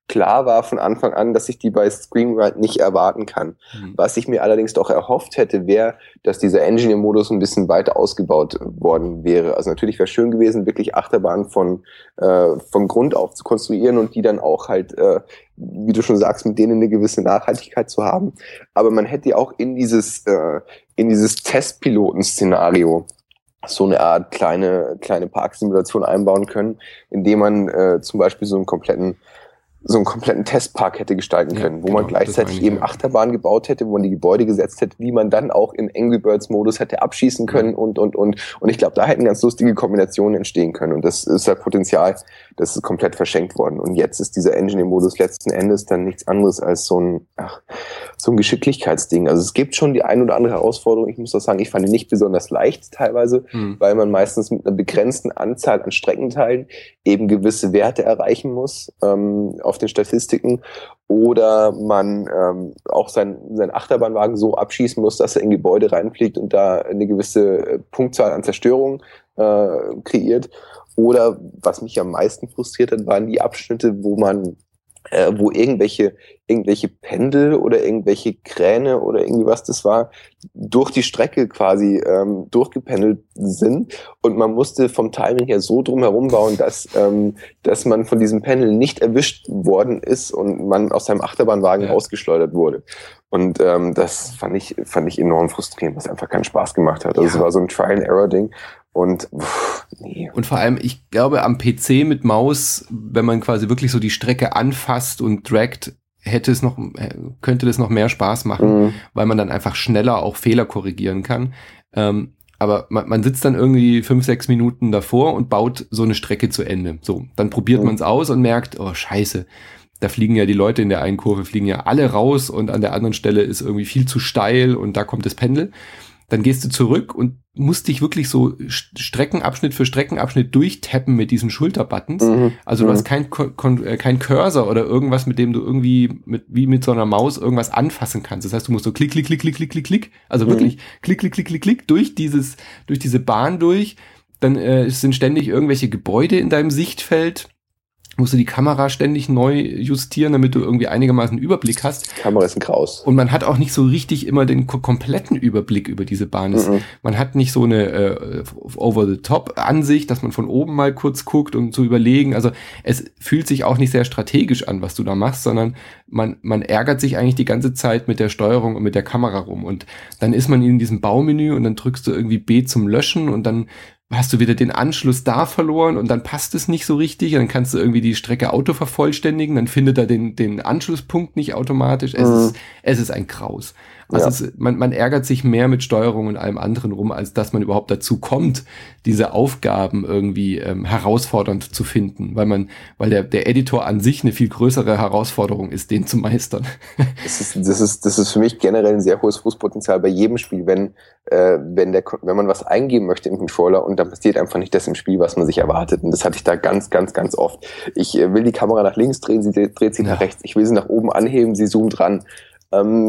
klar war von Anfang an, dass ich die bei Screenride nicht erwarten kann. Mhm. Was ich mir allerdings doch erhofft hätte, wäre, dass dieser Engineer-Modus ein bisschen weiter ausgebaut worden wäre. Also natürlich wäre schön gewesen, wirklich Achterbahnen von, äh, von Grund auf zu konstruieren und die dann auch halt, äh, wie du schon sagst, mit denen eine gewisse Nachhaltigkeit zu haben. Aber man hätte ja auch in dieses, äh, in dieses Testpiloten-Szenario so eine Art kleine, kleine Parksimulation einbauen können, indem man äh, zum Beispiel so einen kompletten so einen kompletten Testpark hätte gestalten können, ja, wo genau, man gleichzeitig eben Achterbahn gebaut hätte, wo man die Gebäude gesetzt hätte, wie man dann auch in Angry Birds Modus hätte abschießen können ja. und, und, und. Und ich glaube, da hätten ganz lustige Kombinationen entstehen können. Und das ist halt Potenzial, das ist komplett verschenkt worden. Und jetzt ist dieser Engineer-Modus letzten Endes dann nichts anderes als so ein, ach, so ein Geschicklichkeitsding. Also es gibt schon die ein oder andere Herausforderung. Ich muss auch sagen, ich fand die nicht besonders leicht teilweise, mhm. weil man meistens mit einer begrenzten Anzahl an Streckenteilen eben gewisse Werte erreichen muss, ähm, auf den Statistiken, oder man ähm, auch sein, sein Achterbahnwagen so abschießen muss, dass er in Gebäude reinfliegt und da eine gewisse Punktzahl an Zerstörung äh, kreiert. Oder was mich am meisten frustriert hat, waren die Abschnitte, wo man äh, wo irgendwelche irgendwelche Pendel oder irgendwelche Kräne oder irgendwie was das war, durch die Strecke quasi ähm, durchgependelt sind und man musste vom Timing her so drum herum bauen, dass ähm, dass man von diesem Pendel nicht erwischt worden ist und man aus seinem Achterbahnwagen ja. rausgeschleudert wurde. Und ähm, das fand ich fand ich enorm frustrierend, was einfach keinen Spaß gemacht hat. Also ja. es war so ein Trial-and-Error-Ding. Und, pff, nee. und vor allem, ich glaube, am P C mit Maus, wenn man quasi wirklich so die Strecke anfasst und dragt, hätte es noch, könnte das noch mehr Spaß machen, mhm. weil man dann einfach schneller auch Fehler korrigieren kann. Ähm, aber man, man sitzt dann irgendwie fünf, sechs Minuten davor und baut so eine Strecke zu Ende. So, dann probiert mhm. man es aus und merkt, oh scheiße, da fliegen ja die Leute in der einen Kurve, fliegen ja alle raus und an der anderen Stelle ist irgendwie viel zu steil und da kommt das Pendel. Dann gehst du zurück und musst dich wirklich so Streckenabschnitt für Streckenabschnitt durchtappen mit diesen Schulterbuttons. Mhm. Also du mhm. hast kein, kein Cursor oder irgendwas, mit dem du irgendwie mit, wie mit so einer Maus irgendwas anfassen kannst. Das heißt, du musst so klick, klick, klick, klick, klick, klick, klick. Also mhm. wirklich klick, klick, klick, klick, klick durch dieses, durch diese Bahn durch. Dann äh, sind ständig irgendwelche Gebäude in deinem Sichtfeld. Musst du die Kamera ständig neu justieren, damit du irgendwie einigermaßen Überblick hast. Die Kamera ist ein Graus. Und man hat auch nicht so richtig immer den ko- kompletten Überblick über diese Bahn. Mhm. Man hat nicht so eine äh, Over-the-Top-Ansicht, dass man von oben mal kurz guckt, um zu überlegen. Also es fühlt sich auch nicht sehr strategisch an, was du da machst, sondern man, man ärgert sich eigentlich die ganze Zeit mit der Steuerung und mit der Kamera rum. Und dann ist man in diesem Baumenü und dann drückst du irgendwie B zum Löschen und dann hast du wieder den Anschluss da verloren und dann passt es nicht so richtig und dann kannst du irgendwie die Strecke Auto vervollständigen, dann findet er den, den Anschlusspunkt nicht automatisch. Es, mhm. ist, es ist ein Graus. Also ja. es, man, man ärgert sich mehr mit Steuerung und allem anderen rum, als dass man überhaupt dazu kommt, diese Aufgaben irgendwie ähm, herausfordernd zu finden, weil man, weil der, der Editor an sich eine viel größere Herausforderung ist, den zu meistern. Das ist, das ist, das ist für mich generell ein sehr hohes Frustpotenzial bei jedem Spiel, wenn, äh, wenn der, wenn man was eingeben möchte im Controller und dann passiert einfach nicht das im Spiel, was man sich erwartet. Und das hatte ich da ganz, ganz, ganz oft. Ich äh, will die Kamera nach links drehen, sie dreht sich ja. nach rechts. Ich will sie nach oben anheben, sie zoomt ran. Ähm,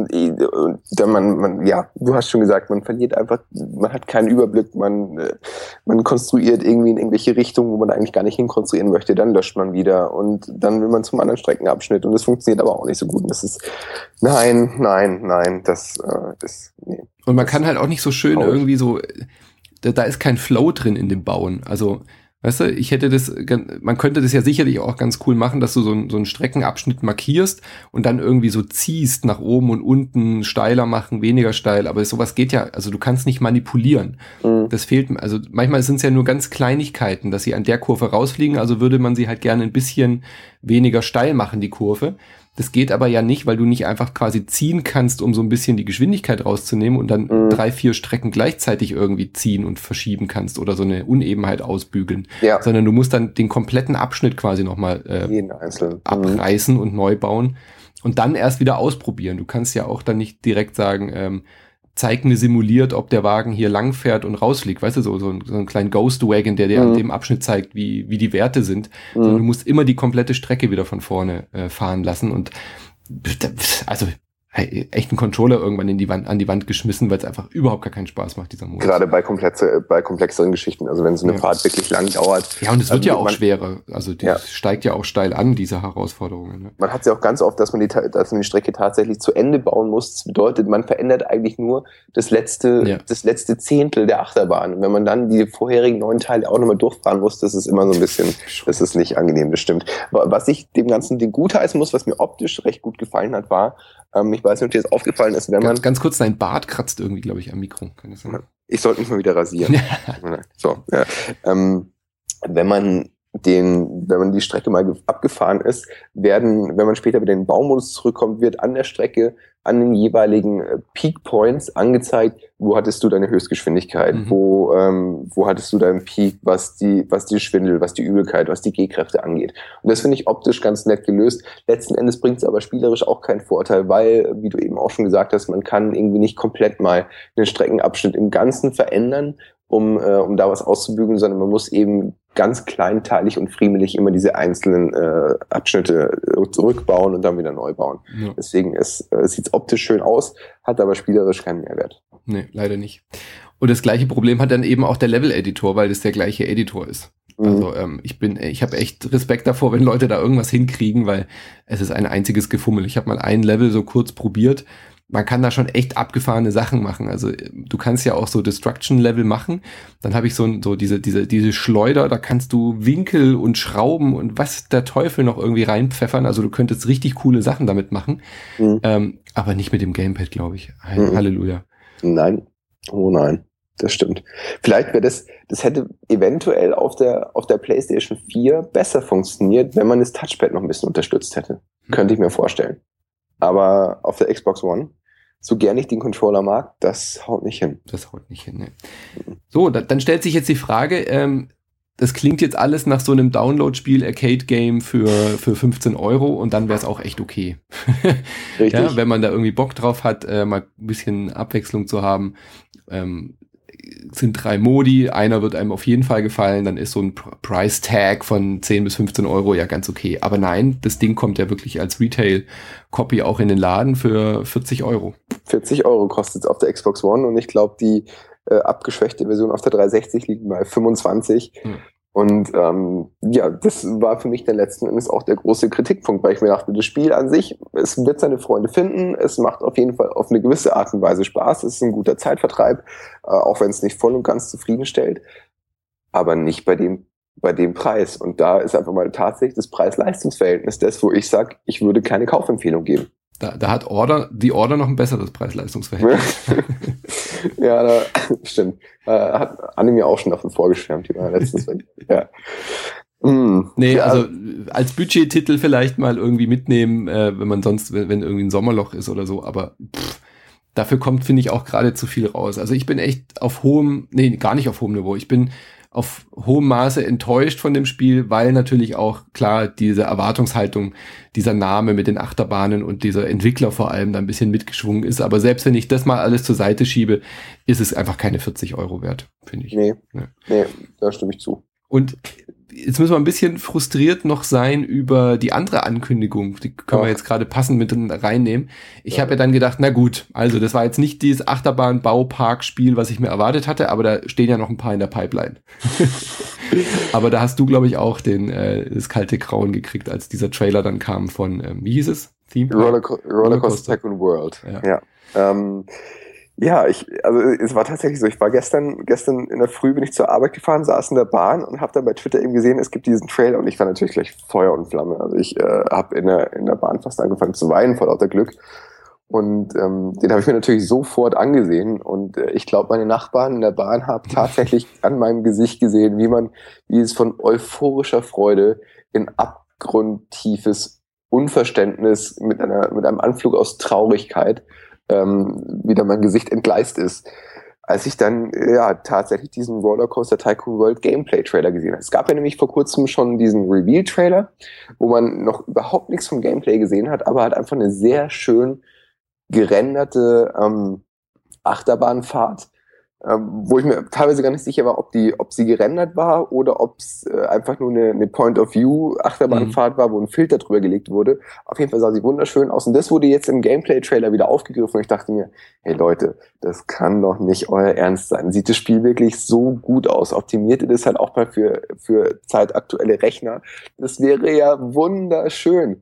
da man, man, ja, du hast schon gesagt, man verliert einfach, man hat keinen Überblick, man, äh, man konstruiert irgendwie in irgendwelche Richtungen, wo man eigentlich gar nicht hinkonstruieren möchte, dann löscht man wieder und dann will man zum anderen Streckenabschnitt und das funktioniert aber auch nicht so gut. Und das ist, nein, nein, nein, das äh, ist, nee. Und man kann halt auch nicht so schön irgendwie so, da, da ist kein Flow drin in dem Bauen, also weißt du, ich hätte das, man könnte das ja sicherlich auch ganz cool machen, dass du so, ein, so einen Streckenabschnitt markierst und dann irgendwie so ziehst nach oben und unten, steiler machen, weniger steil, aber sowas geht ja, also du kannst nicht manipulieren. Mhm. Das fehlt, also manchmal sind es ja nur ganz Kleinigkeiten, dass sie an der Kurve rausfliegen, also würde man sie halt gerne ein bisschen weniger steil machen, die Kurve. Das geht aber ja nicht, weil du nicht einfach quasi ziehen kannst, um so ein bisschen die Geschwindigkeit rauszunehmen und dann mhm. drei, vier Strecken gleichzeitig irgendwie ziehen und verschieben kannst oder so eine Unebenheit ausbügeln. Ja. Sondern du musst dann den kompletten Abschnitt quasi nochmal äh, abreißen mhm. und neu bauen und dann erst wieder ausprobieren. Du kannst ja auch dann nicht direkt sagen, ähm, zeig mir simuliert, ob der Wagen hier langfährt und rausfliegt. Weißt du, so, so, ein, so einen kleinen Ghost-Wagon, der dir mhm. an dem Abschnitt zeigt, wie, wie die Werte sind. Mhm. Sondern du musst immer die komplette Strecke wieder von vorne äh, fahren lassen. Und also, hey, echt einen Controller irgendwann in die Wand, an die Wand geschmissen, weil es einfach überhaupt gar keinen Spaß macht, dieser Modus. Gerade bei, komplexe, bei komplexeren Geschichten, also wenn so eine ja. Fahrt wirklich lang dauert. Ja, und es wird also ja auch man, schwerer. Also die ja. steigt ja auch steil an, diese Herausforderungen. Ne? Man hat es ja auch ganz oft, dass man, die, dass man die Strecke tatsächlich zu Ende bauen muss. Das bedeutet, man verändert eigentlich nur das letzte, ja. das letzte Zehntel der Achterbahn. Und wenn man dann die vorherigen neun Teile auch nochmal durchfahren muss, das ist immer so ein bisschen, das ist nicht angenehm, das stimmt. Aber was ich dem Ganzen den gutheißen muss, was mir optisch recht gut gefallen hat, war, ähm, ich weiß nicht, ob dir das aufgefallen ist, wenn man... Ganz, ganz kurz, dein Bart kratzt irgendwie, glaube ich, am Mikro. Kann das sein? Ich sollte mich mal wieder rasieren. so, ja. ähm, wenn man den, wenn man die Strecke mal abgefahren ist, werden, wenn man später wieder in den Baumodus zurückkommt, wird an der Strecke an den jeweiligen Peak Points angezeigt, wo hattest du deine Höchstgeschwindigkeit, mhm. wo, ähm, wo hattest du deinen Peak, was die, was die Schwindel, was die Übelkeit, was die G-Kräfte angeht. Und das finde ich optisch ganz nett gelöst. Letzten Endes bringt es aber spielerisch auch keinen Vorteil, weil, wie du eben auch schon gesagt hast, man kann irgendwie nicht komplett mal den Streckenabschnitt im Ganzen verändern, um, äh, um da was auszubügeln, sondern man muss eben ganz kleinteilig und friemelig immer diese einzelnen äh, Abschnitte zurückbauen und dann wieder neu bauen. Ja. Deswegen ist, äh, sieht es optisch schön aus, hat aber spielerisch keinen Mehrwert. Nee, leider nicht. Und das gleiche Problem hat dann eben auch der Level-Editor, weil das der gleiche Editor ist. Mhm. Also ähm, ich bin, ich habe echt Respekt davor, wenn Leute da irgendwas hinkriegen, weil es ist ein einziges Gefummel. Ich habe mal ein Level so kurz probiert. Man kann da schon echt abgefahrene Sachen machen. Also du kannst ja auch so Destruction-Level machen. Dann habe ich so, so diese, diese, diese Schleuder, da kannst du Winkel und Schrauben und was der Teufel noch irgendwie reinpfeffern. Also du könntest richtig coole Sachen damit machen. Mhm. Ähm, aber nicht mit dem Gamepad, glaube ich. Mhm. Halleluja. Nein. Oh nein. Das stimmt. Vielleicht wäre das, das hätte eventuell auf der, auf der PlayStation vier besser funktioniert, wenn man das Touchpad noch ein bisschen unterstützt hätte. Mhm. Könnte ich mir vorstellen. Aber auf der Xbox One, so gern ich den Controller mag, das haut nicht hin. Das haut nicht hin, ne. So, da, dann stellt sich jetzt die Frage, ähm, das klingt jetzt alles nach so einem Download-Spiel, Arcade-Game für, für fünfzehn Euro und dann wäre es auch echt okay. Richtig. Ja, wenn man da irgendwie Bock drauf hat, äh, mal ein bisschen Abwechslung zu haben. Ähm, sind drei Modi, einer wird einem auf jeden Fall gefallen, dann ist so ein Price-Tag von zehn bis fünfzehn Euro ja ganz okay. Aber nein, das Ding kommt ja wirklich als Retail-Copy auch in den Laden für vierzig Euro. vierzig Euro kostet es auf der Xbox One und ich glaube, die äh, abgeschwächte Version auf der dreihundertsechzig liegt bei fünfundzwanzig. Hm. Und ähm, ja, das war für mich dann letzten Endes auch der große Kritikpunkt, weil ich mir dachte, das Spiel an sich, es wird seine Freunde finden, es macht auf jeden Fall auf eine gewisse Art und Weise Spaß, es ist ein guter Zeitvertreib, äh, auch wenn es nicht voll und ganz zufriedenstellt, aber nicht bei dem bei dem Preis. Und da ist einfach mal tatsächlich das Preis-Leistungs-Verhältnis das, wo ich sage, ich würde keine Kaufempfehlung geben. Da, da hat Order, die Order noch ein besseres Preis-Leistungs-Verhältnis. Ja, da, stimmt. Äh, hat Anne mir auch schon davon vorgeschwärmt, die war letztens weg. Ja. Mm, nee, ja. also als Budgettitel vielleicht mal irgendwie mitnehmen, äh, wenn man sonst, wenn, wenn irgendwie ein Sommerloch ist oder so, aber pff, dafür kommt, finde ich, auch gerade zu viel raus. Also ich bin echt auf hohem, nee, gar nicht auf hohem Niveau. Ich bin auf hohem Maße enttäuscht von dem Spiel, weil natürlich auch klar diese Erwartungshaltung, dieser Name mit den Achterbahnen und dieser Entwickler vor allem da ein bisschen mitgeschwungen ist. Aber selbst wenn ich das mal alles zur Seite schiebe, ist es einfach keine vierzig Euro wert, finde ich. Nee, ja. nee, da stimme ich zu. Und jetzt müssen wir ein bisschen frustriert noch sein über die andere Ankündigung. Die können Ach. wir jetzt gerade passend mit reinnehmen. Ich ja. habe ja dann gedacht, na gut, also das war jetzt nicht dieses Achterbahn-Baupark-Spiel, was ich mir erwartet hatte, aber da stehen ja noch ein paar in der Pipeline. Aber da hast du, glaube ich, auch den äh, das kalte Grauen gekriegt, als dieser Trailer dann kam von, ähm, wie hieß es? Theme Rollerco- Rollercoaster Tycoon World. Ja. ja. Ähm, Ja, ich, also es war tatsächlich so, ich war gestern, gestern in der Früh bin ich zur Arbeit gefahren, saß in der Bahn und habe dann bei Twitter eben gesehen, es gibt diesen Trailer und ich war natürlich gleich Feuer und Flamme. Also ich äh, habe in der, in der Bahn fast angefangen zu weinen vor lauter Glück und ähm, den habe ich mir natürlich sofort angesehen und äh, ich glaube, meine Nachbarn in der Bahn haben tatsächlich an meinem Gesicht gesehen, wie man, wie es von euphorischer Freude in abgrundtiefes Unverständnis mit einer, mit einem Anflug aus Traurigkeit Ähm, wieder mein Gesicht entgleist ist, als ich dann ja tatsächlich diesen Rollercoaster Tycoon World Gameplay-Trailer gesehen habe. Es gab ja nämlich vor kurzem schon diesen Reveal-Trailer, wo man noch überhaupt nichts vom Gameplay gesehen hat, aber hat einfach eine sehr schön gerenderte ähm, Achterbahnfahrt ähm, wo ich mir teilweise gar nicht sicher war, ob die, ob sie gerendert war oder ob es äh, einfach nur eine, eine Point-of-View-Achterbahnfahrt mhm. war, wo ein Filter drüber gelegt wurde. Auf jeden Fall sah sie wunderschön aus und das wurde jetzt im Gameplay-Trailer wieder aufgegriffen und ich dachte mir, hey Leute, das kann doch nicht euer Ernst sein. Sieht das Spiel wirklich so gut aus? Optimiert ihr das halt auch mal für, für zeitaktuelle Rechner? Das wäre ja wunderschön.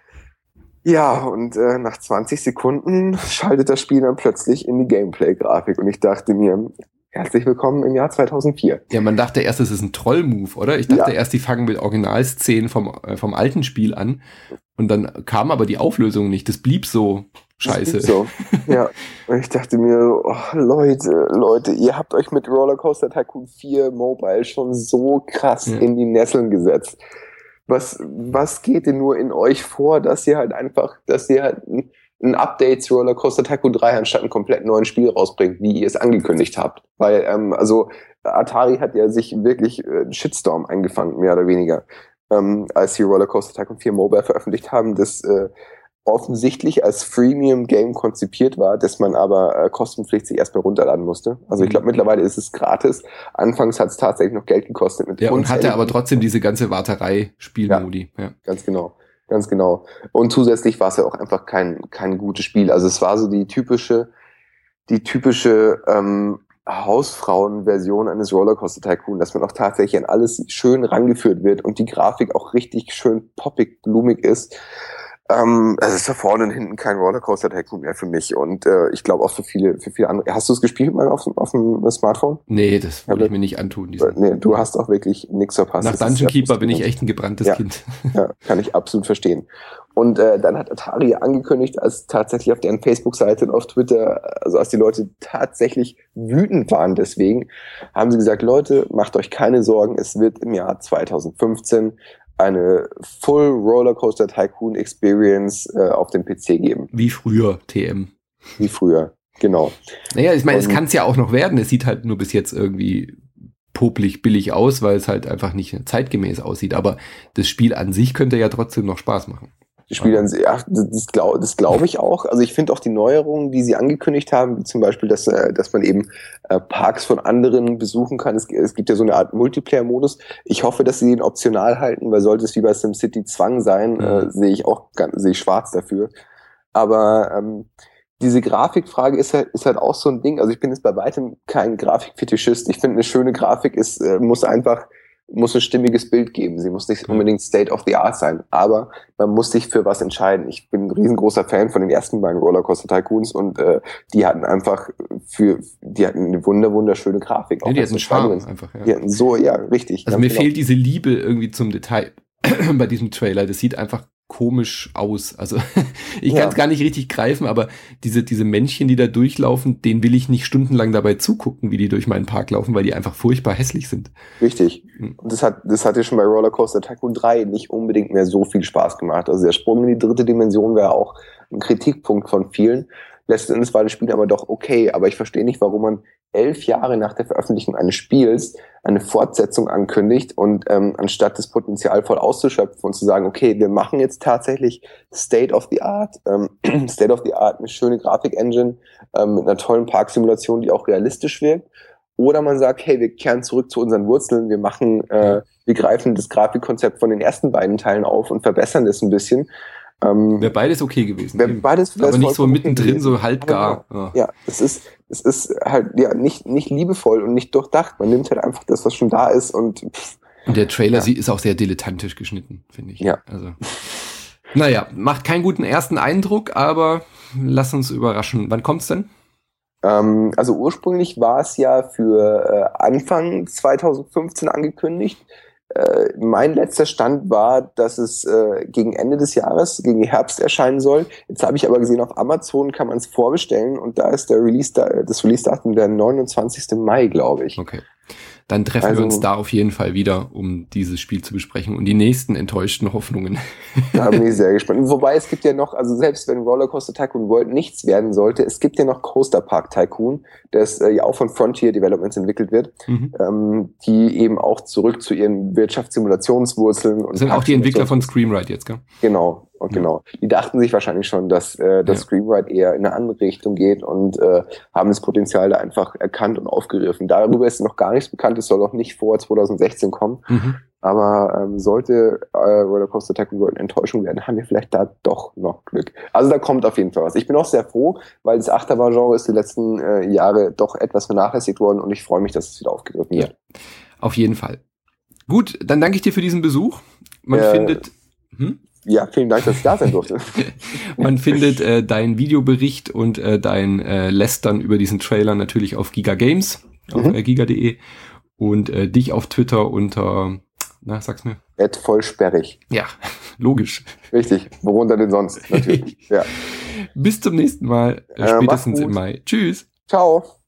Ja, und äh, nach zwanzig Sekunden schaltet das Spiel dann plötzlich in die Gameplay-Grafik und ich dachte mir, herzlich willkommen im Jahr zweitausendvier. Ja, man dachte erst, es ist ein Troll-Move, oder? Ich dachte ja. erst, die fangen mit Originalszenen vom, äh, vom alten Spiel an und dann kam aber die Auflösung nicht. Das blieb so scheiße. Das blieb so, ja. Und ich dachte mir, oh, Leute, Leute, ihr habt euch mit Rollercoaster Tycoon vier Mobile schon so krass ja. in die Nesseln gesetzt. Was, was geht denn nur in euch vor, dass ihr halt einfach, dass ihr halt ein, ein Update zu Rollercoaster Tycoon drei anstatt ein komplett neues Spiel rausbringt, wie ihr es angekündigt habt? Weil, ähm, also, Atari hat ja sich wirklich äh, einen Shitstorm eingefangen, mehr oder weniger, ähm, als sie Rollercoaster Tycoon vier Mobile veröffentlicht haben, das äh, offensichtlich als Freemium-Game konzipiert war, das man aber äh, kostenpflichtig erstmal runterladen musste. Also ich glaube, mittlerweile ist es gratis. Anfangs hat es tatsächlich noch Geld gekostet. Mit ja, und hatte aber trotzdem diese ganze Warterei-Spielmodi. Ja, ja, ganz genau. Ganz genau. Und zusätzlich war es ja auch einfach kein, kein gutes Spiel. Also es war so die typische, die typische ähm, Hausfrauen-Version eines Rollercoaster Tycoon, dass man auch tatsächlich an alles schön rangeführt wird und die Grafik auch richtig schön poppig, blumig ist. Ähm, also es ist da vorne und hinten kein Rollercoaster Tycoon mehr für mich und äh, ich glaube auch für viele, für viele andere. Hast du es gespielt mal auf, auf dem Smartphone? Nee, das wollte ja, ich mir nicht antun. Diesen. Nee, du hast auch wirklich nichts verpasst. Nach Dungeon Keeper bin ich echt ein gebranntes ja, Kind. Ja, kann ich absolut verstehen. Und äh, dann hat Atari angekündigt, als tatsächlich auf deren Facebook-Seite und auf Twitter, also als die Leute tatsächlich wütend waren deswegen, haben sie gesagt, Leute, macht euch keine Sorgen, es wird im Jahr zweitausendfünfzehn eine Full Rollercoaster Tycoon Experience äh, auf dem P C geben. Wie früher, T M. Wie früher, genau. Naja, ich meine, es kann es ja auch noch werden. Es sieht halt nur bis jetzt irgendwie popelig billig aus, weil es halt einfach nicht zeitgemäß aussieht. Aber das Spiel an sich könnte ja trotzdem noch Spaß machen. Die Spiele an sich, ja, das glaube das glaub ich auch. Also ich finde auch die Neuerungen, die sie angekündigt haben, wie zum Beispiel, dass, dass man eben äh, Parks von anderen besuchen kann. Es, es gibt ja so eine Art Multiplayer-Modus. Ich hoffe, dass sie den optional halten, weil sollte es wie bei SimCity Zwang sein, mhm. äh, sehe ich auch sehe ich schwarz dafür. Aber ähm, diese Grafikfrage ist halt, ist halt auch so ein Ding. Also ich bin jetzt bei weitem kein Grafikfetischist. Ich finde, eine schöne Grafik ist, äh, muss einfach muss ein stimmiges Bild geben. Sie muss nicht unbedingt State of the Art sein, aber man muss sich für was entscheiden. Ich bin ein riesengroßer Fan von den ersten beiden Rollercoaster Tycoons und äh, die hatten einfach für, die hatten eine wunder wunderschöne Grafik. Ja, die hatten Charme einfach. Ja. Die hatten so, ja, richtig. Also mir genau. fehlt diese Liebe irgendwie zum Detail bei diesem Trailer. Das sieht einfach komisch aus. Also ich ja. kann es gar nicht richtig greifen, aber diese diese Männchen, die da durchlaufen, denen will ich nicht stundenlang dabei zugucken, wie die durch meinen Park laufen, weil die einfach furchtbar hässlich sind. Richtig. Und das hat das hat ja schon bei Rollercoaster Tycoon drei nicht unbedingt mehr so viel Spaß gemacht. Also der Sprung in die dritte Dimension wäre auch ein Kritikpunkt von vielen. Letzten Endes war das Spiel aber doch okay, aber ich verstehe nicht, warum man elf Jahre nach der Veröffentlichung eines Spiels eine Fortsetzung ankündigt und ähm, anstatt das Potenzial voll auszuschöpfen und zu sagen, okay, wir machen jetzt tatsächlich State of the Art, ähm, State of the Art, eine schöne Grafik-Engine ähm, mit einer tollen Parksimulation, die auch realistisch wirkt. Oder man sagt, hey, wir kehren zurück zu unseren Wurzeln, wir machen, äh, wir greifen das Grafikkonzept von den ersten beiden Teilen auf und verbessern das ein bisschen. Ähm, wäre beides okay gewesen. Wäre beides aber nicht so mittendrin, so halbgar. Ja, ja, es ist, es ist halt ja nicht nicht liebevoll und nicht durchdacht. Man nimmt halt einfach das, was schon da ist und. Pff, und der Trailer ja. ist auch sehr dilettantisch geschnitten, finde ich. Ja. Also, naja, macht keinen guten ersten Eindruck, aber lass uns überraschen. Wann kommt's denn? Ähm, also ursprünglich war es ja für äh, Anfang zweitausendfünfzehn angekündigt. Äh, mein letzter Stand war, dass es äh, gegen Ende des Jahres, gegen Herbst erscheinen soll. Jetzt habe ich aber gesehen, auf Amazon kann man es vorbestellen und da ist der Release, das Release-Datum der neunundzwanzigsten Mai, glaube ich. Okay. Dann treffen also, wir uns da auf jeden Fall wieder, um dieses Spiel zu besprechen und die nächsten enttäuschten Hoffnungen. Da bin ich sehr gespannt. Wobei es gibt ja noch, also selbst wenn Rollercoaster Tycoon World nichts werden sollte, es gibt ja noch Coaster Park Tycoon, das äh, ja auch von Frontier Developments entwickelt wird, mhm. ähm, die eben auch zurück zu ihren Wirtschaftssimulationswurzeln und das sind auch die Entwickler von Screamride jetzt, gell? Genau. Und genau, die dachten sich wahrscheinlich schon, dass äh, das ja. Screenwrite eher in eine andere Richtung geht und äh, haben das Potenzial da einfach erkannt und aufgegriffen. Darüber ist noch gar nichts bekannt, es soll auch nicht vor zwanzig sechzehn kommen. Mhm. Aber ähm, sollte äh, Rollercoaster Tycoon World eine Enttäuschung werden, haben wir vielleicht da doch noch Glück. Also da kommt auf jeden Fall was. Ich bin auch sehr froh, weil das Achterbahn-Genre ist die letzten äh, Jahre doch etwas vernachlässigt worden und ich freue mich, dass es wieder aufgegriffen wird. Ja, auf jeden Fall. Gut, dann danke ich dir für diesen Besuch. Man äh, findet... Hm? Ja, vielen Dank, dass ich da sein durfte. Man findet äh, deinen Videobericht und äh, dein äh, Lästern über diesen Trailer natürlich auf Giga Games, auf mhm. äh, giga punkt de und äh, dich auf Twitter unter, na, sag's mir. Ed voll sperrig. Ja, logisch. Richtig, worunter denn sonst, natürlich. Ja. Bis zum nächsten Mal, äh, spätestens äh, im Mai. Tschüss. Ciao.